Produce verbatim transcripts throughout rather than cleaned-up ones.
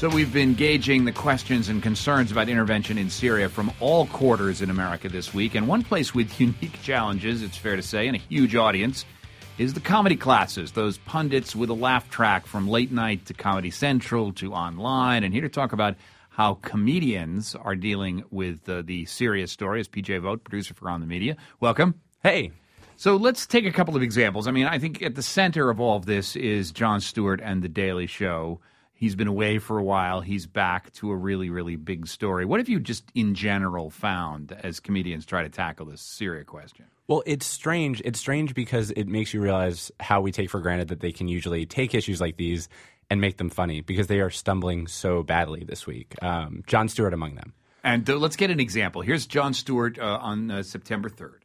So we've been gauging the questions and concerns about intervention in Syria from all quarters in America this week. And one place with unique challenges, it's fair to say, and a huge audience, is the comedy classes, those pundits with a laugh track from late night to Comedy Central to online. And here to talk about how comedians are dealing with uh, the Syria story is P J Vogt, producer for On the Media. Welcome. Hey. So let's take a couple of examples. I mean, I think at the center of all of this is Jon Stewart and The Daily Show. He's been away for a while. He's back to a really, really big story. What have you just in general found as comedians try to tackle this Syria question? Well, it's strange. It's strange because it makes you realize how we take for granted that they can usually take issues like these and make them funny because they are stumbling so badly this week. Um, Jon Stewart among them. And uh, let's get an example. Here's Jon Stewart uh, on uh, September third.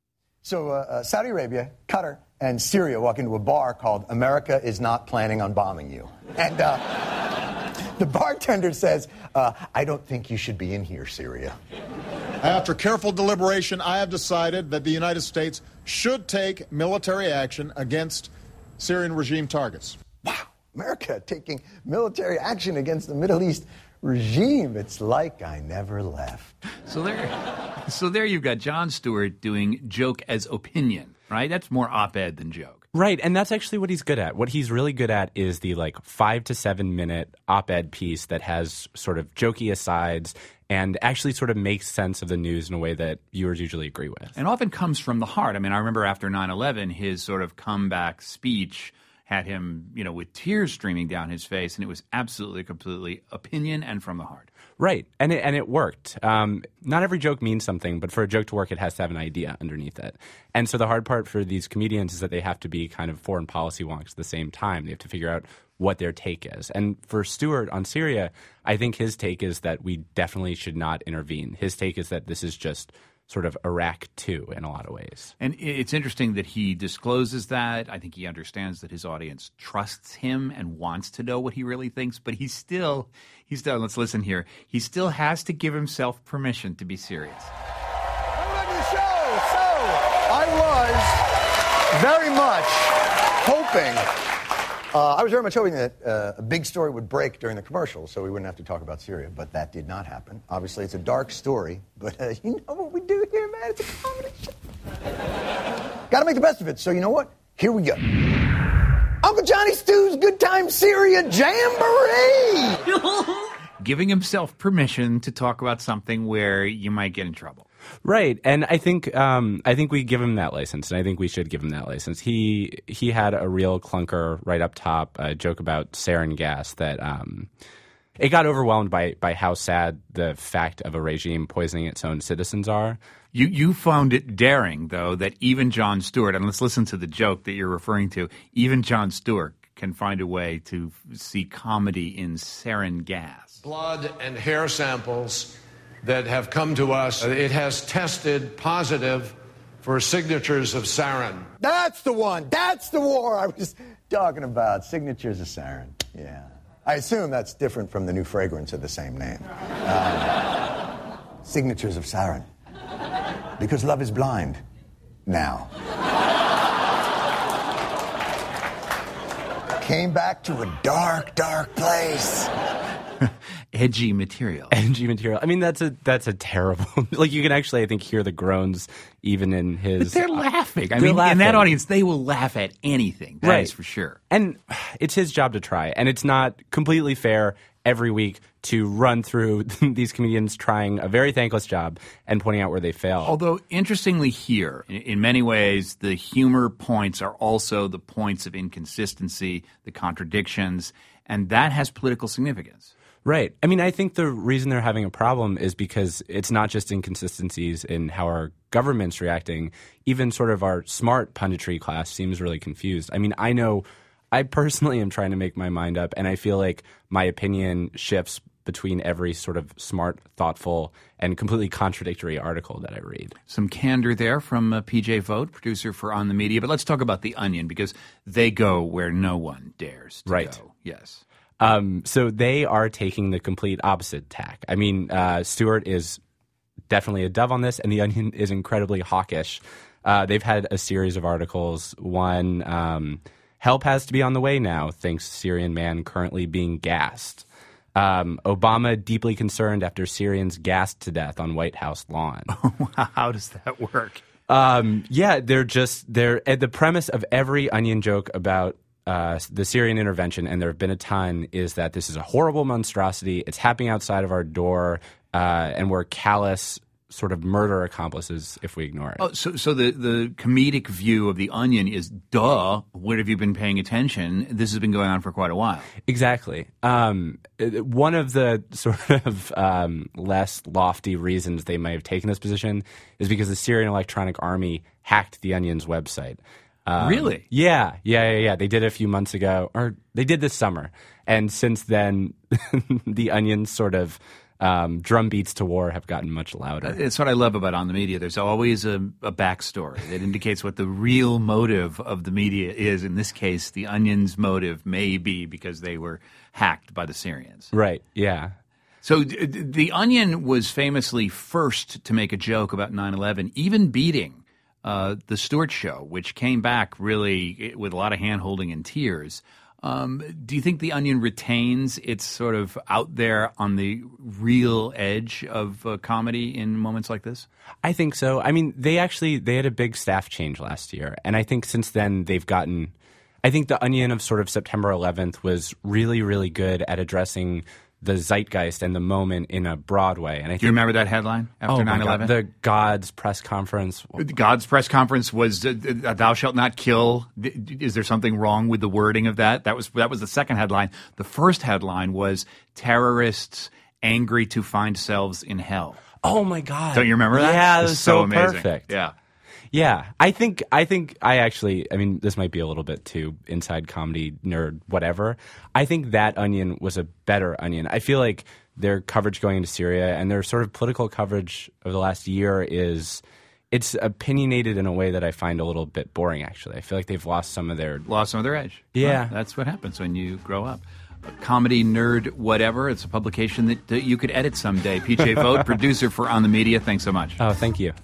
So uh, uh, Saudi Arabia, Qatar, and Syria walk into a bar called America is Not Planning on Bombing You. And uh, the bartender says, uh, I don't think you should be in here, Syria. After careful deliberation, I have decided that the United States should take military action against Syrian regime targets. Wow, America taking military action against the Middle East regime. It's like I never left. So there, so there you've got Jon Stewart doing joke as opinion, right? That's more op-ed than joke. Right, and that's actually what he's good at. What he's really good at is the like five to seven minute op-ed piece that has sort of jokey asides and actually sort of makes sense of the news in a way that viewers usually agree with. And often comes from the heart. I mean, I remember after nine eleven, his sort of comeback speech had him, you know, with tears streaming down his face, and it was absolutely, completely opinion and from the heart. Right, and it, and it worked. Um, not every joke means something, but for a joke to work, it has to have an idea underneath it. And so the hard part for these comedians is that they have to be kind of foreign policy wonks at the same time. They have to figure out what their take is. And for Stewart on Syria, I think his take is that we definitely should not intervene. His take is that this is just sort of Iraq two in a lot of ways. And it's interesting that he discloses that. I think he understands that his audience trusts him and wants to know what he really thinks, but he still, he's still, let's listen here, he still has to give himself permission to be serious. Welcome to the show. So, I was very much hoping, uh, I was very much hoping that uh, a big story would break during the commercial so we wouldn't have to talk about Syria, but that did not happen. Obviously, it's a dark story, but uh, you know what we do here, man. It's a comedy show. Got to make the best of it. So you know what? Here we go. Uncle Johnny Stew's Good Time Syria Jamboree. Giving himself permission to talk about something where you might get in trouble. Right, and I think um, I think we give him that license, and I think we should give him that license. He he had a real clunker right up top, a joke about sarin gas that um, it got overwhelmed by by how sad the fact of a regime poisoning its own citizens are. You you found it daring, though, that even Jon Stewart, and let's listen to the joke that you're referring to, even Jon Stewart can find a way to see comedy in sarin gas. Blood and hair samples that have come to us, it has tested positive for signatures of sarin. That's the one. That's the war I was talking about. Signatures of sarin. Yeah. I assume that's different from the new fragrance of the same name. Um, signatures of sarin. Because love is blind. Now. Came back to a dark, dark place. Edgy material. Edgy material. I mean, that's a that's a terrible. Like you can actually, I think, hear the groans even in his. But they're laughing. I they're mean, laughing. in that audience, they will laugh at anything. That Right. is for sure. And it's his job to try, and it's not completely fair every week to run through these comedians trying a very thankless job and pointing out where they fail. Although, interestingly here, in, in many ways, the humor points are also the points of inconsistency, the contradictions, and that has political significance. Right. I mean, I think the reason they're having a problem is because it's not just inconsistencies in how our government's reacting. Even sort of our smart punditry class seems really confused. I mean, I know I personally am trying to make my mind up, and I feel like my opinion shifts between every sort of smart, thoughtful, and completely contradictory article that I read. Some candor there from uh, P J Vogt, producer for On the Media. But let's talk about The Onion, because they go where no one dares to Right. go. Yes. Um, so they are taking the complete opposite tack. I mean, uh, Stewart is definitely a dove on this, and The Onion is incredibly hawkish. Uh, they've had a series of articles. One, um, help has to be on the way now, thanks Syrian man currently being gassed. Um, Obama deeply concerned after Syrians gassed to death on White House lawn. How does that work? Um, yeah, they're just they're the premise of every Onion joke about uh, the Syrian intervention, and there have been a ton, is that this is a horrible monstrosity. It's happening outside of our door, uh, and we're callous sort of murder accomplices if we ignore it. Oh, so so the, the comedic view of The Onion is, duh, what have you been paying attention? This has been going on for quite a while. Exactly. Um, one of the sort of um, less lofty reasons they might have taken this position is because the Syrian Electronic Army hacked The Onion's website. Um, really? Yeah, yeah, yeah, yeah. They did it a few months ago, or they did this summer. And since then, The Onion's sort of Um, drum beats to war have gotten much louder. It's what I love about On the Media. There's always a, a backstory that indicates what the real motive of the media is. In this case, The Onion's motive may be because they were hacked by the Syrians. Right, yeah. So d- d- The Onion was famously first to make a joke about nine eleven, even beating uh, The Stewart Show, which came back really with a lot of hand-holding and tears. Um, do you think The Onion retains its sort of out there on the real edge of uh, comedy in moments like this? I think so. I mean, they actually they had a big staff change last year, and I think since then they've gotten. I think The Onion of sort of September eleventh was really, really good at addressing the zeitgeist and the moment in a broad way. And I think, do you remember that headline after oh nine eleven? The God's press conference. God's press conference was uh, uh, "Thou shalt not kill." Is there something wrong with the wording of that? That was that was the second headline. The first headline was "Terrorists angry to find selves in hell." Oh my God! Don't you remember that? Yeah, that was so, so amazing. Perfect. Yeah. Yeah, I think I think I actually I mean this might be a little bit too inside comedy nerd whatever. I think that Onion was a better Onion. I feel like their coverage going into Syria and their sort of political coverage over the last year is it's opinionated in a way that I find a little bit boring actually. I feel like they've lost some of their lost some of their edge. Yeah. Well, that's what happens when you grow up. Comedy nerd whatever. It's a publication that, that you could edit someday. P J Vogt, producer for On the Media. Thanks so much. Oh, thank you.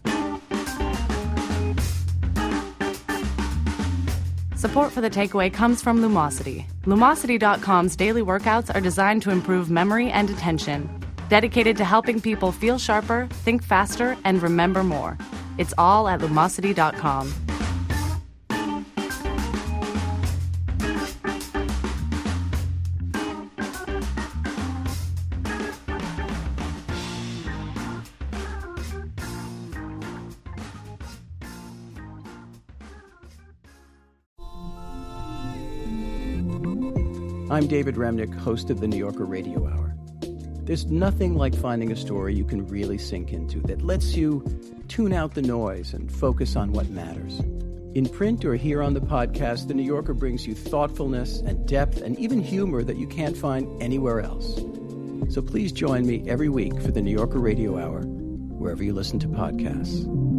Support for The Takeaway comes from Lumosity. Lumosity dot com's daily workouts are designed to improve memory and attention. Dedicated to helping people feel sharper, think faster, and remember more. It's all at Lumosity dot com. I'm David Remnick, host of the New Yorker Radio Hour. There's nothing like finding a story you can really sink into that lets you tune out the noise and focus on what matters. In print or here on the podcast, The New Yorker brings you thoughtfulness and depth and even humor that you can't find anywhere else. So please join me every week for the New Yorker Radio Hour, wherever you listen to podcasts.